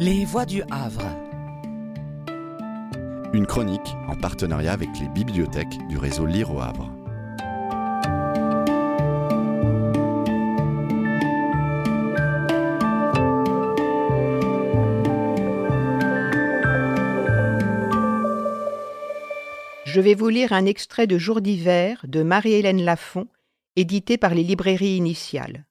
Les Voix du Havre. Une chronique en partenariat avec les bibliothèques du réseau Lire au Havre. Je vais vous lire un extrait de Jours d'hiver de Marie-Hélène Lafont, édité par les librairies Initiales.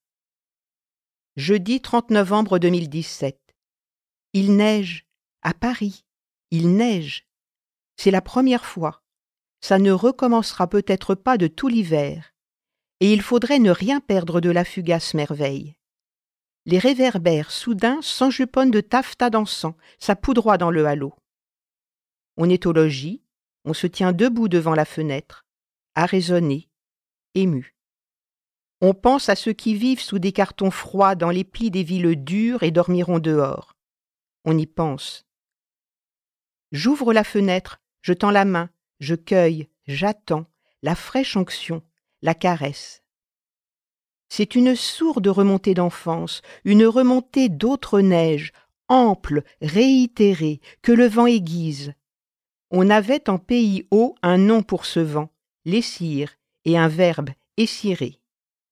Jeudi 30 novembre 2017. Il neige, à Paris, il neige. C'est la première fois. Ça ne recommencera peut-être pas de tout l'hiver. Et il faudrait ne rien perdre de la fugace merveille. Les réverbères soudains s'enjuponnent de taffetas dansant, ça poudroie dans le halo. On est au logis, on se tient debout devant la fenêtre, à raisonner, ému. On pense à ceux qui vivent sous des cartons froids dans les plis des villes dures et dormiront dehors. On y pense. J'ouvre la fenêtre, je tends la main, je cueille, j'attends, la fraîche onction, la caresse. C'est une sourde remontée d'enfance, une remontée d'autres neiges, ample, réitérée, que le vent aiguise. On avait en pays haut un nom pour ce vent, l'essir, et un verbe, essirer.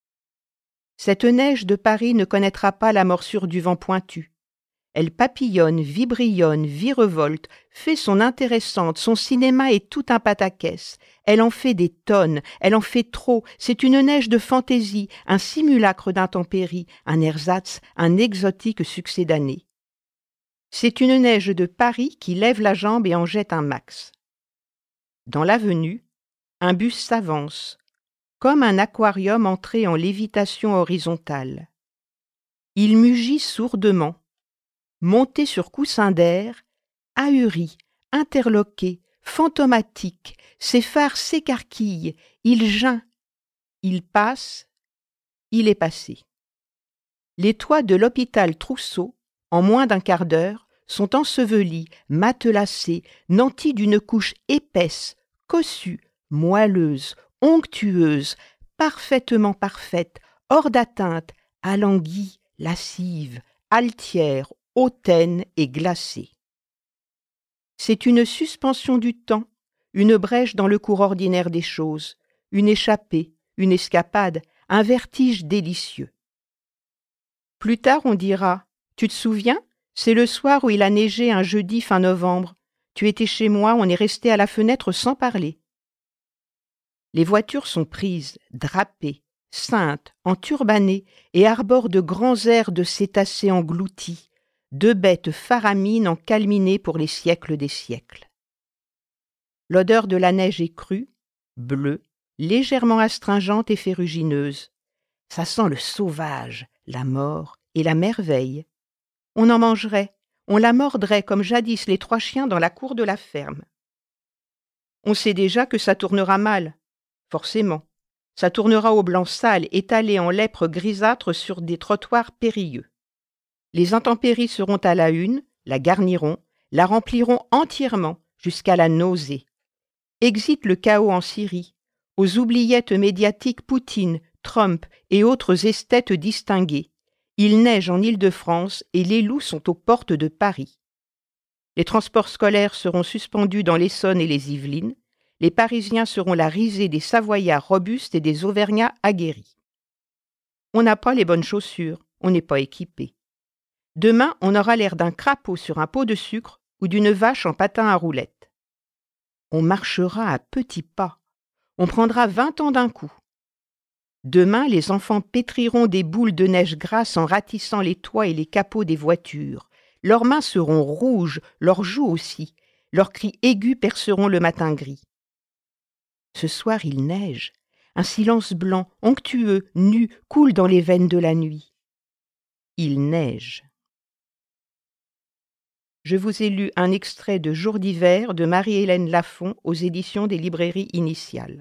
Cette neige de Paris ne connaîtra pas la morsure du vent pointu. Elle papillonne, vibrillonne, virevolte, fait son intéressante, son cinéma est tout un pataquès. Elle en fait des tonnes, elle en fait trop, c'est une neige de fantaisie, un simulacre d'intempérie, un ersatz, un exotique succédané. C'est une neige de Paris qui lève la jambe et en jette un max. Dans l'avenue, un bus s'avance, comme un aquarium entré en lévitation horizontale. Il mugit sourdement, monté sur coussin d'air, ahuri, interloqué, fantomatique, ses phares s'écarquillent, il geint, il passe, il est passé. Les toits de l'hôpital Trousseau, en moins d'un quart d'heure, sont ensevelis, matelassés, nantis d'une couche épaisse, cossue, moelleuse, onctueuse, parfaitement parfaite, hors d'atteinte, alanguie, lascive, altière, hautaine et glacée. C'est une suspension du temps, une brèche dans le cours ordinaire des choses, une échappée, une escapade, un vertige délicieux. Plus tard on dira « Tu te souviens ? C'est le soir où il a neigé un jeudi fin novembre. Tu étais chez moi, on est resté à la fenêtre sans parler. » Les voitures sont prises, drapées, ceintes, enturbanées et arborent de grands airs de cétacés engloutis, deux bêtes faramines encalminées pour les siècles des siècles. L'odeur de la neige est crue, bleue, légèrement astringente et ferrugineuse. Ça sent le sauvage, la mort et la merveille. On en mangerait, on la mordrait comme jadis les trois chiens dans la cour de la ferme. On sait déjà que ça tournera mal, forcément. Ça tournera au blanc sale, étalé en lèpre grisâtre sur des trottoirs périlleux. Les intempéries seront à la une, la garniront, la rempliront entièrement jusqu'à la nausée. Exit le chaos en Syrie, aux oubliettes médiatiques Poutine, Trump et autres esthètes distingués. Il neige en Île-de-France et les loups sont aux portes de Paris. Les transports scolaires seront suspendus dans l'Essonne et les Yvelines. Les Parisiens seront la risée des Savoyards robustes et des Auvergnats aguerris. On n'a pas les bonnes chaussures, on n'est pas équipé. Demain, on aura l'air d'un crapaud sur un pot de sucre ou d'une vache en patin à roulettes. On marchera à petits pas. On prendra 20 ans d'un coup. Demain, les enfants pétriront des boules de neige grasse en ratissant les toits et les capots des voitures. Leurs mains seront rouges, leurs joues aussi. Leurs cris aigus perceront le matin gris. Ce soir, il neige. Un silence blanc, onctueux, nu, coule dans les veines de la nuit. Il neige. Je vous ai lu un extrait de Jours d'hiver de Marie-Hélène Lafont aux éditions des librairies Initiales.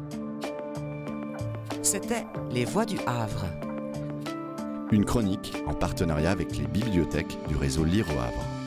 C'était Les Voix du Havre. Une chronique en partenariat avec les bibliothèques du réseau Lire au Havre.